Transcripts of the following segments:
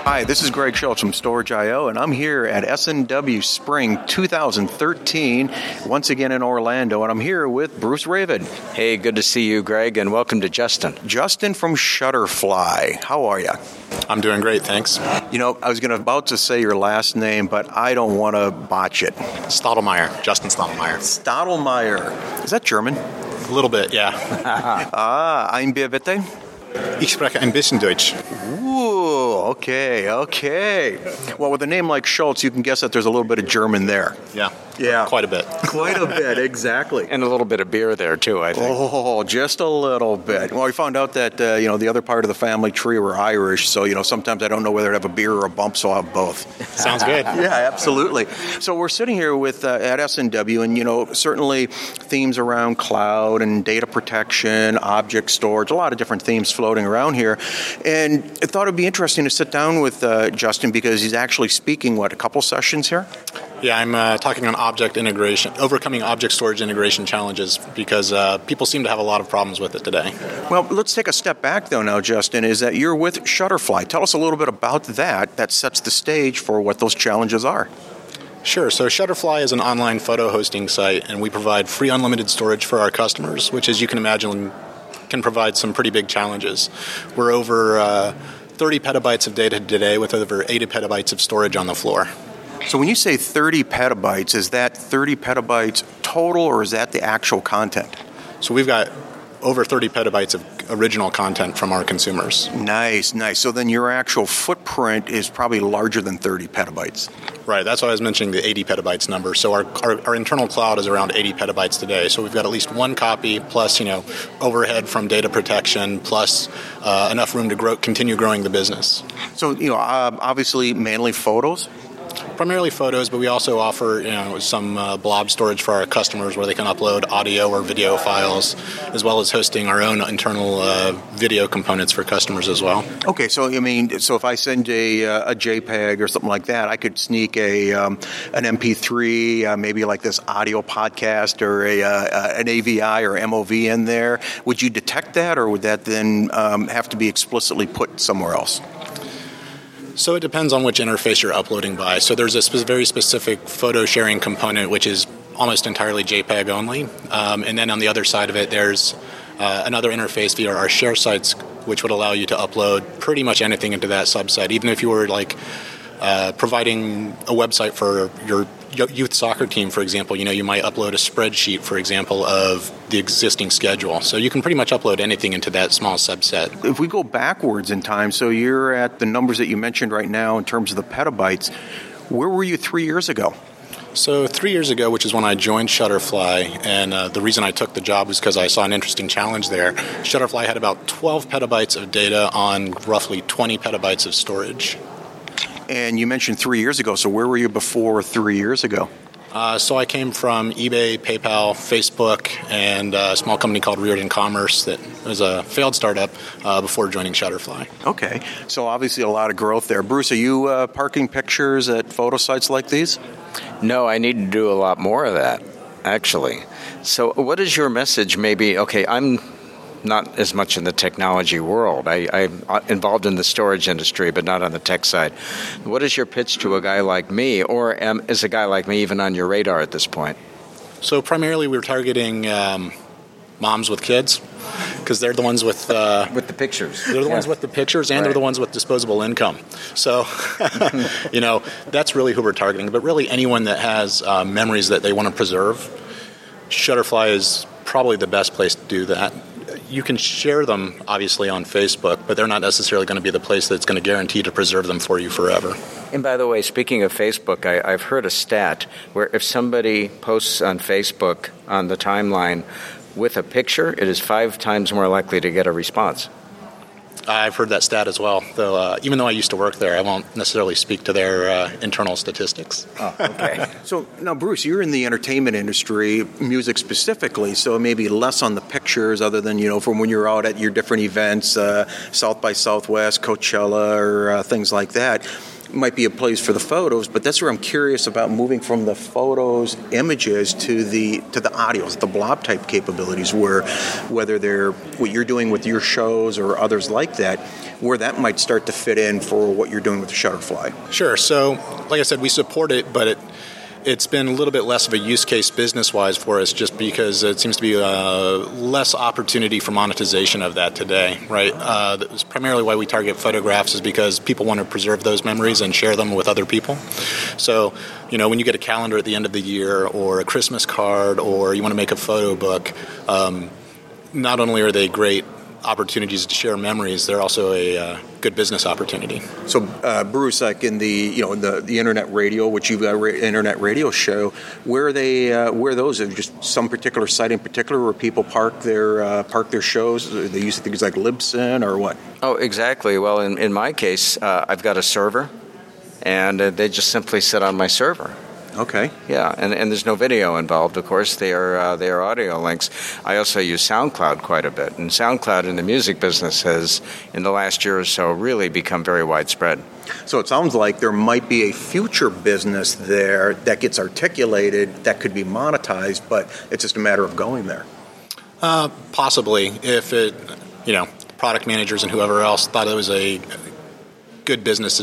Hi, this is Greg Schultz from Storage.io, and I'm here at SNW Spring 2013, once again in Orlando, and I'm here with Bruce Ravid. Hey, good to see you, Greg, and welcome to Justin. Justin from Shutterfly. How are you? I'm doing great, thanks. You know, I was about to say your last name, but I don't want to botch it. Stottlemyre, Justin Stottlemyre. Stottlemyre. Is that German? A little bit, yeah. Ein Bier bitte? Ich spreche ein bisschen Deutsch. Ooh, okay. Well, with a name like Schultz, you can guess that there's a little bit of German there. Yeah. Quite a bit. Quite a bit, exactly. And a little bit of beer there, too, I think. Oh, just a little bit. Well, we found out that, the other part of the family tree were Irish, so, sometimes I don't know whether to have a beer or a bump, so I'll have both. Sounds good. Yeah, absolutely. So we're sitting here with at SNW, and, certainly themes around cloud and data protection, object storage, a lot of different themes floating around here. And I thought it would be interesting to sit down with Justin because he's actually speaking, a couple sessions here? Yeah, I'm talking on object integration, overcoming object storage integration challenges, because people seem to have a lot of problems with it today. Well, let's take a step back, though, now, Justin, is that you're with Shutterfly. Tell us a little bit about that sets the stage for what those challenges are. Sure. So Shutterfly is an online photo hosting site, and we provide free unlimited storage for our customers, which, as you can imagine, can provide some pretty big challenges. We're over 30 petabytes of data today with over 80 petabytes of storage on the floor. So when you say 30 petabytes, is that 30 petabytes total, or is that the actual content? So we've got over 30 petabytes of original content from our consumers. Nice. So then your actual footprint is probably larger than 30 petabytes. Right, that's why I was mentioning the 80 petabytes number. So our internal cloud is around 80 petabytes today. So we've got at least one copy plus, overhead from data protection plus enough room to continue growing the business. So, obviously mainly photos? Primarily photos, but we also offer some blob storage for our customers where they can upload audio or video files, as well as hosting our own internal video components for customers as well. Okay, so if I send a JPEG or something like that, I could sneak an MP3, maybe like this audio podcast or an AVI or MOV in there. Would you detect that, or would that then have to be explicitly put somewhere else? So it depends on which interface you're uploading by. So there's a very specific photo sharing component, which is almost entirely JPEG only. And then on the other side of it, there's another interface via our share sites, which would allow you to upload pretty much anything into that subsite. Even if you were providing a website for your youth soccer team, for example, you might upload a spreadsheet, for example, of the existing schedule. So you can pretty much upload anything into that small subset. If we go backwards in time, so you're at the numbers that you mentioned right now in terms of the petabytes, where were you 3 years ago? So 3 years ago, which is when I joined Shutterfly, and the reason I took the job was because I saw an interesting challenge there. Shutterfly had about 12 petabytes of data on roughly 20 petabytes of storage. And you mentioned 3 years ago, so where were you before 3 years ago? So I came from eBay, PayPal, Facebook, and a small company called Reardon Commerce that was a failed startup before joining Shutterfly. Okay, so obviously a lot of growth there. Bruce, are you parking pictures at photo sites like these? No, I need to do a lot more of that, actually. So what is your message? Maybe, I'm not as much in the technology world. I'm involved in the storage industry, but not on the tech side. What is your pitch to a guy like me, or is a guy like me even on your radar at this point? So primarily we're targeting moms with kids, because they're the ones with the pictures. They're the ones with the pictures, and Right. They're the ones with disposable income. So, that's really who we're targeting. But really anyone that has memories that they want to preserve, Shutterfly is probably the best place to do that. You can share them, obviously, on Facebook, but they're not necessarily going to be the place that's going to guarantee to preserve them for you forever. And by the way, speaking of Facebook, I've heard a stat where if somebody posts on Facebook on the timeline with a picture, it is 5 times more likely to get a response. I've heard that stat as well, though even though I used to work there, I won't necessarily speak to their internal statistics. Oh, okay. So now, Bruce, you're in the entertainment industry, music specifically, so maybe less on the pictures other than, from when you're out at your different events, South by Southwest, Coachella, or things like that. might be a place for the photos, but that's where I'm curious about moving from the photos, images to the audios, the blob type capabilities, where whether they're what you're doing with your shows or others like that, where that might start to fit in for what you're doing with the Shutterfly. Sure. So, like I said, we support it, but it's been a little bit less of a use case business-wise for us, just because it seems to be less opportunity for monetization of that today, right? That's primarily why we target photographs, is because people want to preserve those memories and share them with other people. So, when you get a calendar at the end of the year, or a Christmas card, or you want to make a photo book, not only are they great opportunities to share memories, they're also a good business opportunity. So, Bruce, like in the the internet radio, which you've got internet radio show, where are they? Where are those? Are just some particular site in particular where people park their shows? They use things like Libsyn or what? Oh, exactly. Well, in my case, I've got a server, and they just simply sit on my server. Okay. Yeah, and there's no video involved, of course. They are audio links. I also use SoundCloud quite a bit, and SoundCloud in the music business has, in the last year or so, really become very widespread. So it sounds like there might be a future business there that gets articulated that could be monetized, but it's just a matter of going there. Possibly, if product managers and whoever else thought it was a good business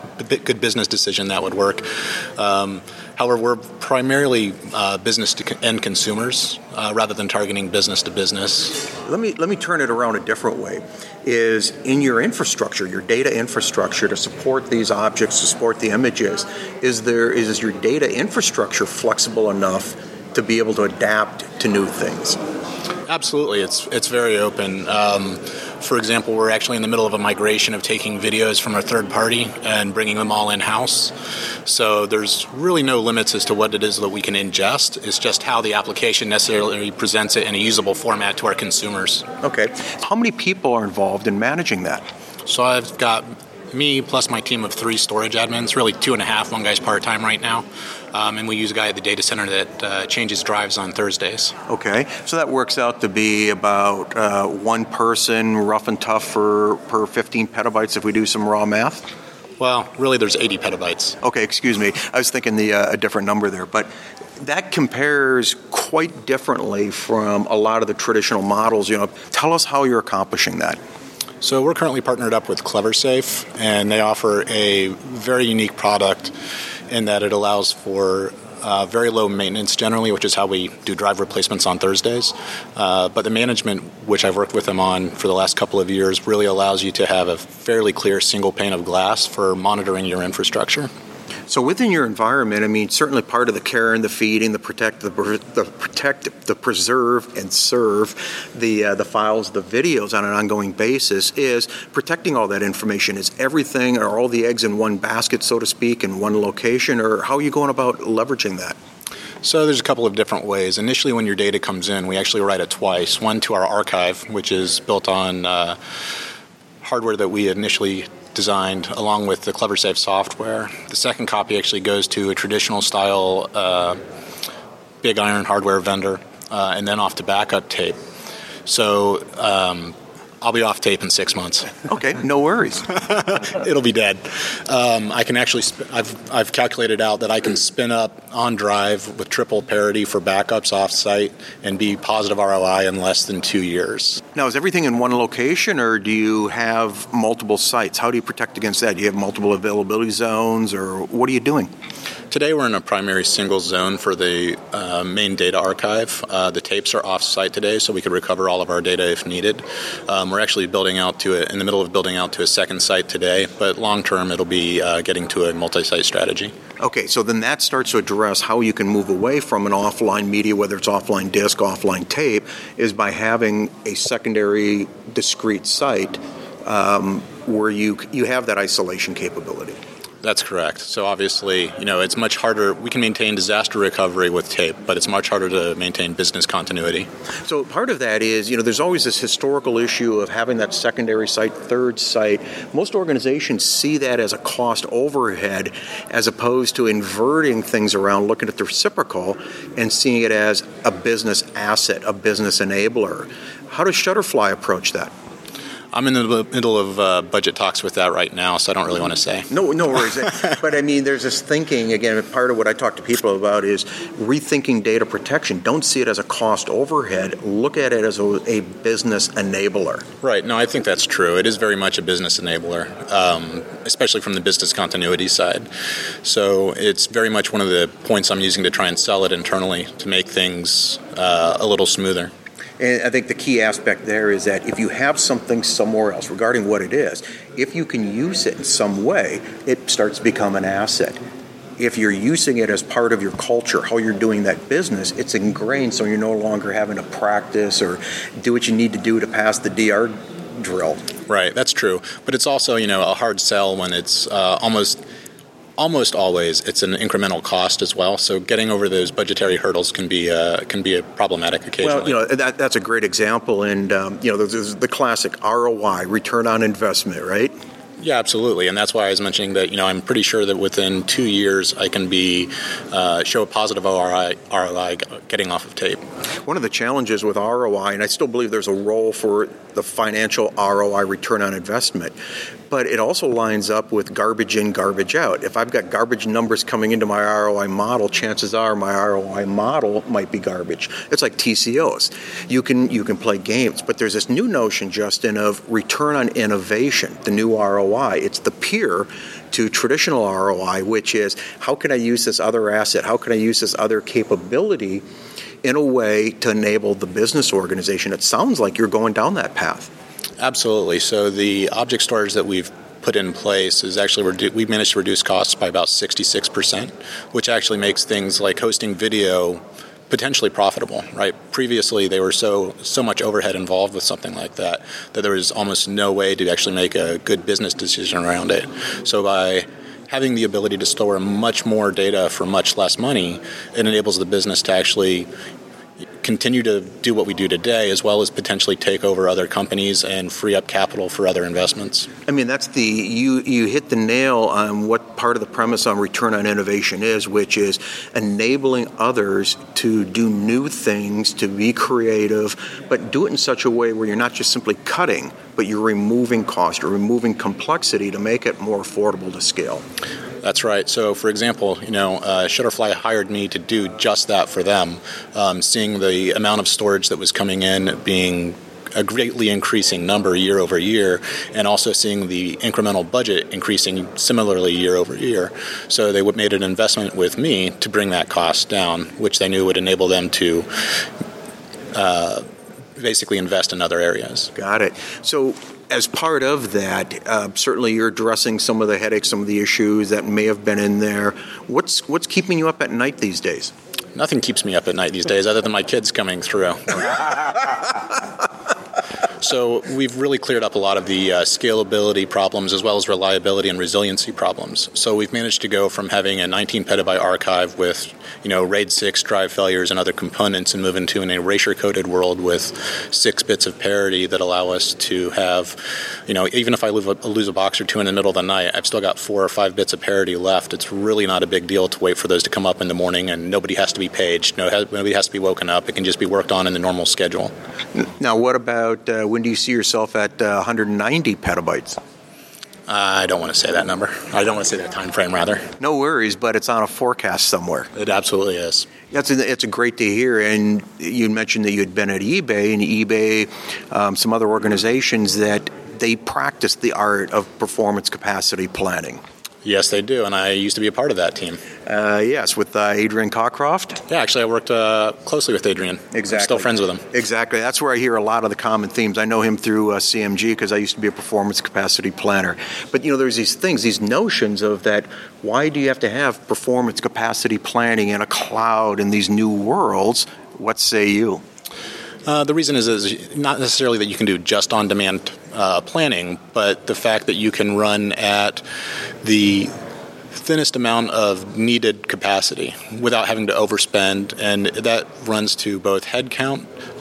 decision that would work. However, we're primarily business to end consumers rather than targeting business to business. Let me turn it around a different way. Is in your infrastructure, your data infrastructure to support these objects, to support the images, is your data infrastructure flexible enough to be able to adapt to new things? Absolutely, it's very open. For example, we're actually in the middle of a migration of taking videos from a third party and bringing them all in-house. So there's really no limits as to what it is that we can ingest. It's just how the application necessarily presents it in a usable format to our consumers. Okay. How many people are involved in managing that? So I've got me plus my team of 3 storage admins, really 2.5. One guy's part-time right now. And we use a guy at the data center that changes drives on Thursdays. Okay, so that works out to be about one person, rough and tough, per 15 petabytes if we do some raw math? Well, really there's 80 petabytes. Okay, excuse me. I was thinking a different number there. But that compares quite differently from a lot of the traditional models. Tell us how you're accomplishing that. So we're currently partnered up with CleverSafe, and they offer a very unique product in that it allows for very low maintenance generally, which is how we do drive replacements on Thursdays. But the management, which I've worked with them on for the last couple of years, really allows you to have a fairly clear single pane of glass for monitoring your infrastructure. So within your environment, certainly part of the care and the feeding, the protect, the preserve and serve the files, the videos on an ongoing basis is protecting all that information. Is everything, are all the eggs in one basket, so to speak, in one location, or how are you going about leveraging that? So there's a couple of different ways. Initially, when your data comes in, we actually write it twice. One to our archive, which is built on hardware that we initially designed along with the CleverSafe software. The second copy actually goes to a traditional style big iron hardware vendor and then off to backup tape. So I'll be off tape in 6 months. Okay, no worries. It'll be dead. I can actually, I've calculated out that I can spin up on drive with triple parity for backups off-site and be positive ROI in less than 2 years. Now, is everything in one location, or do you have multiple sites? How do you protect against that? Do you have multiple availability zones, or what are you doing? Today we're in a primary single zone for the main data archive. The tapes are off-site today, so we could recover all of our data if needed. We're actually in the middle of building out to a second site today, but long-term it'll be getting to a multi-site strategy. Okay, so then that starts to address how you can move away from an offline media, whether it's offline disk, offline tape, is by having a secondary discrete site where you have that isolation capability. That's correct. So obviously, it's much harder. We can maintain disaster recovery with tape, but it's much harder to maintain business continuity. So part of that is, there's always this historical issue of having that secondary site, third site. Most organizations see that as a cost overhead as opposed to inverting things around, looking at the reciprocal and seeing it as a business asset, a business enabler. How does Shutterfly approach that? I'm in the middle of budget talks with that right now, so I don't really want to say. No worries. But I mean, there's this thinking, again, part of what I talk to people about is rethinking data protection. Don't see it as a cost overhead. Look at it as a business enabler. Right. No, I think that's true. It is very much a business enabler, especially from the business continuity side. So it's very much one of the points I'm using to try and sell it internally to make things a little smoother. And I think the key aspect there is that if you have something somewhere else, regarding what it is, if you can use it in some way, it starts to become an asset. If you're using it as part of your culture, how you're doing that business, it's ingrained, so you're no longer having to practice or do what you need to do to pass the DR drill. Right, that's true. But it's also, a hard sell when it's almost always it's an incremental cost as well. So getting over those budgetary hurdles can be a problematic occasionally. Well, that's a great example, and there's the classic ROI, return on investment, right? Yeah, absolutely, and that's why I was mentioning that. I'm pretty sure that within 2 years I can show a positive ROI getting off of tape. One of the challenges with ROI, and I still believe there's a role for the financial ROI, return on investment, but it also lines up with garbage in, garbage out. If I've got garbage numbers coming into my ROI model, chances are my ROI model might be garbage. It's like TCOs. You can play games, but there's this new notion, Justin, of return on innovation, the new ROI. It's the peer to traditional ROI, which is how can I use this other asset? How can I use this other capability in a way to enable the business organization? It sounds like you're going down that path. Absolutely. So the object storage that we've put in place is actually we've managed to reduce costs by about 66%, which actually makes things like hosting video potentially profitable, right? Previously, they were so much overhead involved with something like that there was almost no way to actually make a good business decision around it. So by having the ability to store much more data for much less money, it enables the business to actually continue to do what we do today, as well as potentially take over other companies and free up capital for other investments. I mean, that's you hit the nail on what part of the premise on return on innovation is, which is enabling others to do new things, to be creative, but do it in such a way where you're not just simply cutting, but you're removing cost, you're removing complexity to make it more affordable to scale. That's right. So, for example, Shutterfly hired me to do just that for them, seeing the amount of storage that was coming in being a greatly increasing number year over year, and also seeing the incremental budget increasing similarly year over year. So they made an investment with me to bring that cost down, which they knew would enable them to basically invest in other areas. Got it. So as part of that, certainly you're addressing some of the headaches, some of the issues that may have been in there. What's keeping you up at night these days? Nothing keeps me up at night these days other than my kids coming through. So we've really cleared up a lot of the scalability problems as well as reliability and resiliency problems. So we've managed to go from having a 19 petabyte archive with RAID 6 drive failures and other components and move into an erasure-coded world with 6 bits of parity that allow us to have, even if I lose a box or two in the middle of the night, I've still got 4 or 5 bits of parity left. It's really not a big deal to wait for those to come up in the morning, and nobody has to be paged. Nobody has to be woken up. It can just be worked on in the normal schedule. Now, what about when do you see yourself at 190 petabytes? I don't want to say that number. I don't want to say that time frame, rather. No worries, but it's on a forecast somewhere. It absolutely is. It's great to hear. And you mentioned that you had been at eBay, and eBay, some other organizations that they practice the art of performance capacity planning. Yes, they do, and I used to be a part of that team. Yes, with Adrian Cockcroft. Yeah, actually, I worked closely with Adrian. Exactly. I'm still friends with him. Exactly. That's where I hear a lot of the common themes. I know him through CMG because I used to be a performance capacity planner. But, there's these things, these notions of that, why do you have to have performance capacity planning in a cloud in these new worlds? What say you? The reason is not necessarily that you can do just on-demand planning, but the fact that you can run at the thinnest amount of needed capacity without having to overspend, and that runs to both headcount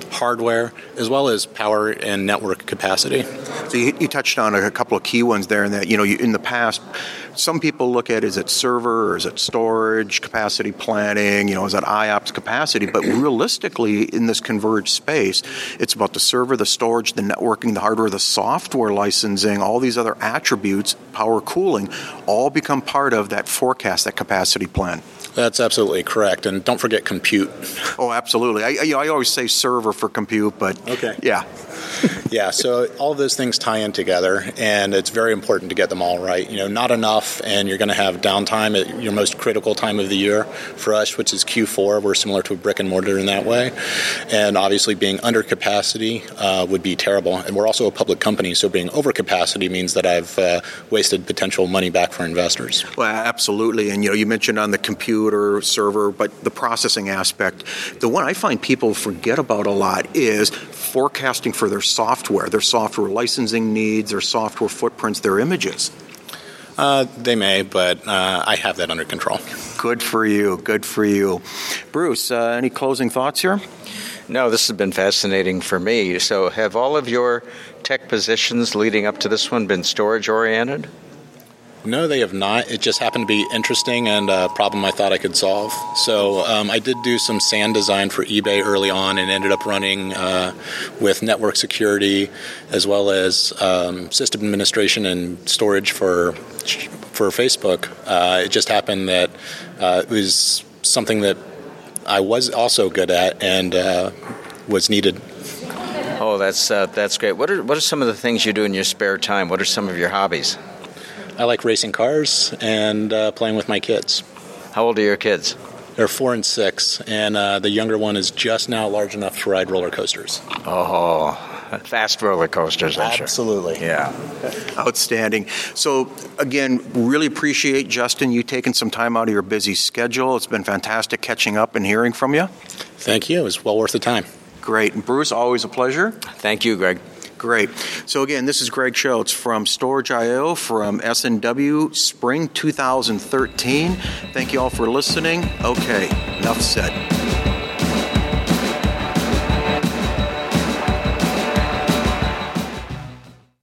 hardware, as well as power and network capacity. So you touched on a couple of key ones there, in that, in the past, some people look at, is it server or is it storage capacity planning, is that IOPS capacity? But realistically, in this converged space, it's about the server, the storage, the networking, the hardware, the software licensing, all these other attributes, power, cooling, all become part of that forecast, that capacity plan. That's absolutely correct. And don't forget compute. Oh, absolutely. I always say server for compute, but okay. Yeah. Yeah, so all of those things tie in together, and it's very important to get them all right. Not enough, and you're going to have downtime at your most critical time of the year for us, which is Q4. We're similar to a brick and mortar in that way. And obviously being under capacity would be terrible. And we're also a public company, so being over capacity means that I've wasted potential money back for investors. Well, absolutely. And, you mentioned on the computer server, but the processing aspect, the one I find people forget about a lot is forecasting for their software licensing needs, their software footprints, their images. They may, but I have that under control. Good for you. Good for you. Bruce, any closing thoughts here? No, this has been fascinating for me. So have all of your tech positions leading up to this one been storage-oriented? No, they have not. It just happened to be interesting and a problem I thought I could solve. So I did do some SAN design for eBay early on and ended up running with network security as well as system administration and storage for Facebook. It just happened that it was something that I was also good at and was needed. Oh, that's great. What are some of the things you do in your spare time? What are some of your hobbies? I like racing cars and playing with my kids. How old are your kids? They're 4 and 6, and the younger one is just now large enough to ride roller coasters. Oh, fast roller coasters, I'm sure. Absolutely. Yeah. Outstanding. So, again, really appreciate, Justin, you taking some time out of your busy schedule. It's been fantastic catching up and hearing from you. Thank you. It was well worth the time. Great. And Bruce, always a pleasure. Thank you, Greg. Great. So again, this is Greg Schultz from Storage.io from S&W Spring 2013. Thank you all for listening. Okay, enough said.